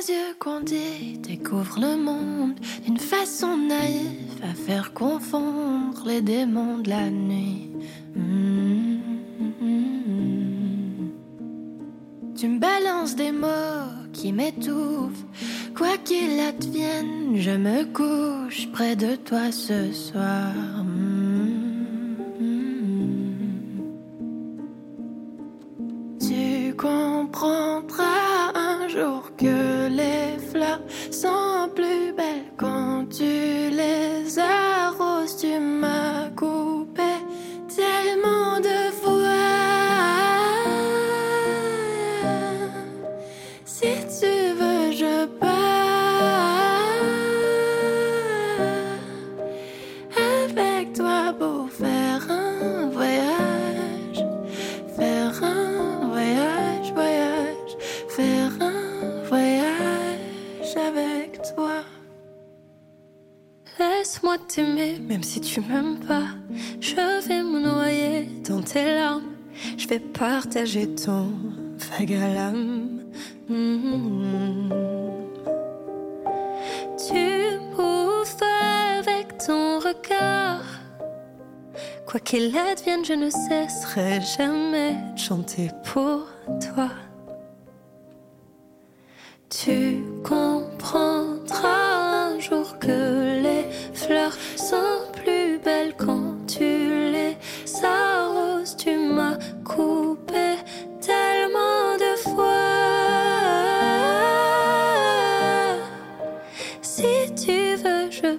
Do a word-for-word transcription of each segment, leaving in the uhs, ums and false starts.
yeux qu'on dit découvre le monde d'une façon naïve à faire confondre les démons de la nuit. Mmh, mmh, mmh. Tu me balances des mots qui m'étouffent. Quoi qu'il advienne, je me couche près de toi ce soir. Mmh, mmh. Tu comprendras un jour que les fleurs sont plus belles quand tu les arroses. Tu m'as coupé tellement de fois. Si tu veux, je pars avec toi pour faire un voyage, faire un voyage, voyage, faire un voyage avec toi. Laisse-moi t'aimer, même si tu m'aimes pas. Je vais me noyer dans tes larmes. Je vais partager ton vague à l'âme. Mmh. Tu m'ouvres avec ton regard. Quoi qu'il advienne, je ne cesserai jamais de chanter pour toi. Tu comprendras un jour que les fleurs sont plus belles quand tu les arroses. Tu m'as coupé tellement de fois. Si tu veux, je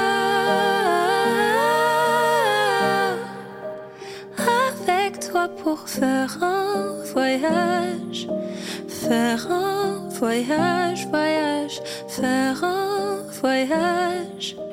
pars avec toi pour faire un voyage, faire un voyage, voyage, faire un voyage.